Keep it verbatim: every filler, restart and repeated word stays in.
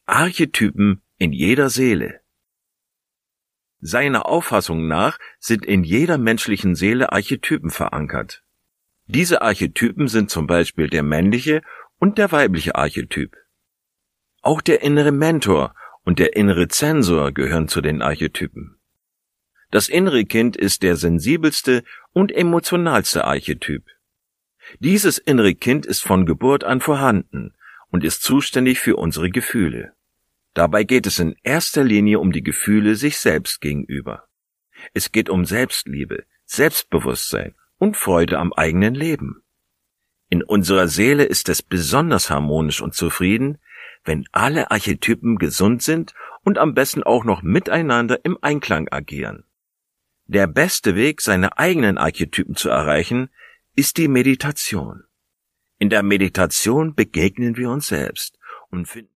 Archetypen in jeder Seele. Seiner Auffassung nach sind in jeder menschlichen Seele Archetypen verankert. Diese Archetypen sind zum Beispiel der männliche und der weibliche Archetyp. Auch der innere Mentor und der innere Zensor gehören zu den Archetypen. Das innere Kind ist der sensibelste und emotionalste Archetyp. Dieses innere Kind ist von Geburt an vorhanden und ist zuständig für unsere Gefühle. Dabei geht es in erster Linie um die Gefühle sich selbst gegenüber. Es geht um Selbstliebe, Selbstbewusstsein und Freude am eigenen Leben. In unserer Seele ist es besonders harmonisch und zufrieden, wenn alle Archetypen gesund sind und am besten auch noch miteinander im Einklang agieren. Der beste Weg, seine eigenen Archetypen zu erreichen, ist die Meditation. In der Meditation begegnen wir uns selbst und finden